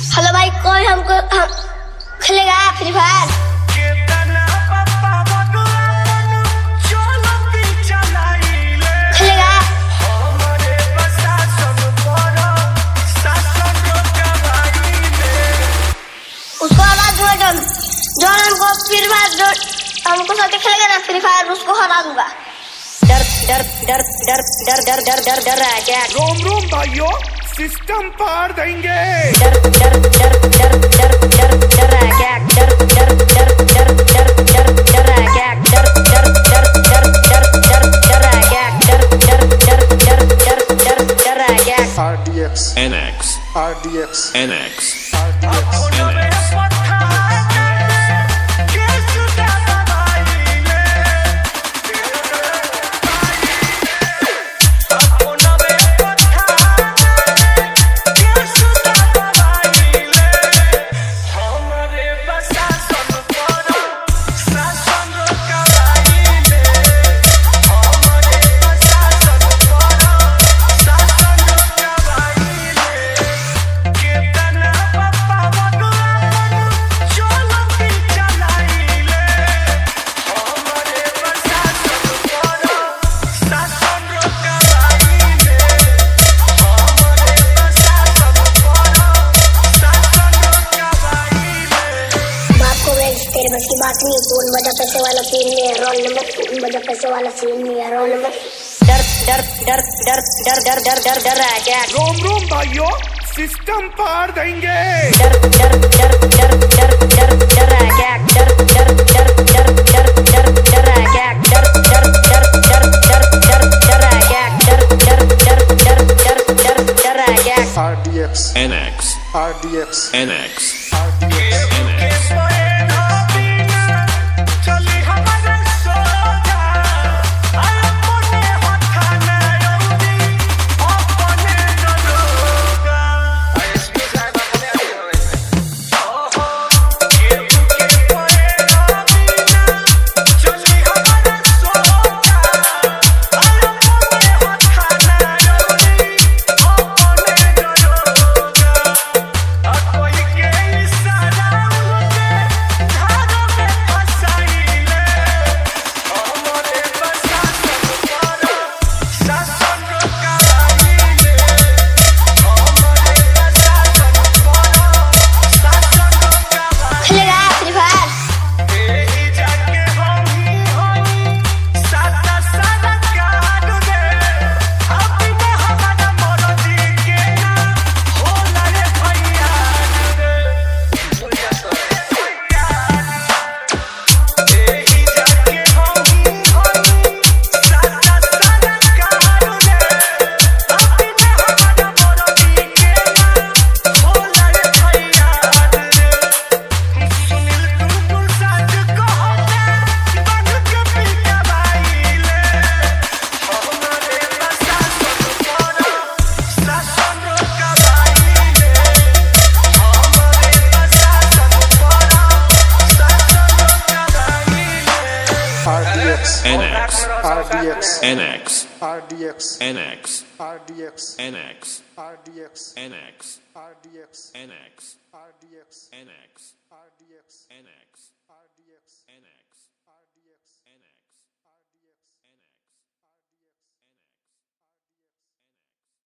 Hello भाई, कोई हमको खेलेगा फ्री फायर? खेलेगा? उसको हरा दूंगा। जो हमको फ्री फायर हमको साथ खेलेगा ना फ्री फायर, उसको हरा दूंगा। डर डर डर डर डर डर डर डर डर रहा है क्या? रोम रोम भाइयों, सिस्टम पार देंगे। डर डर डर डर डर डर डर रहा है क्या? डर डर डर डर डर डर डर रहा है क्या? डर डर डर डर डर डर डर रहा है क्या? डर डर डर डर डर डर डर रहा है क्या? RDX NX RDX NX RDX NX तेरे बस की बात नहीं। कौन बजा पैसे वाला सीन में है रोल नंबर? कौन बजा पैसे वाला सीन में है रोल नंबर? डर डर डर डर डर डर डर डर डर रहा है क्या? रोम रोम भाइयों, सिस्टम पार देंगे। डर डर डर डर डर डर डर रहा है क्या? डर डर डर डर डर डर डर रहा है क्या? डर डर डर डर डर डर डर रहा है क्या? डर डर डर डर डर डर डर रहा है क्या? RDX NX RDX NX RDX NX NX RDX NX RDX NX RDX NX RDX NX RDX NX RDX NX RDX NX RDX NX